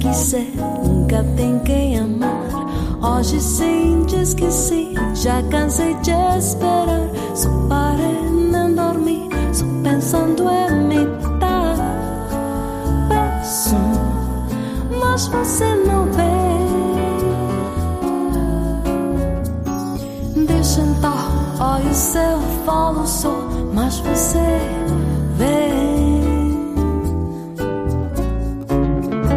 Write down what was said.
disse, nunca tem quem amar. Hoje sim diz que sim, já cansei de esperar. Só parei, não dormi, só pensando em me dar. Peço, mas você não vem. Deixa então, olha o céu, fala o sol, mas você vem.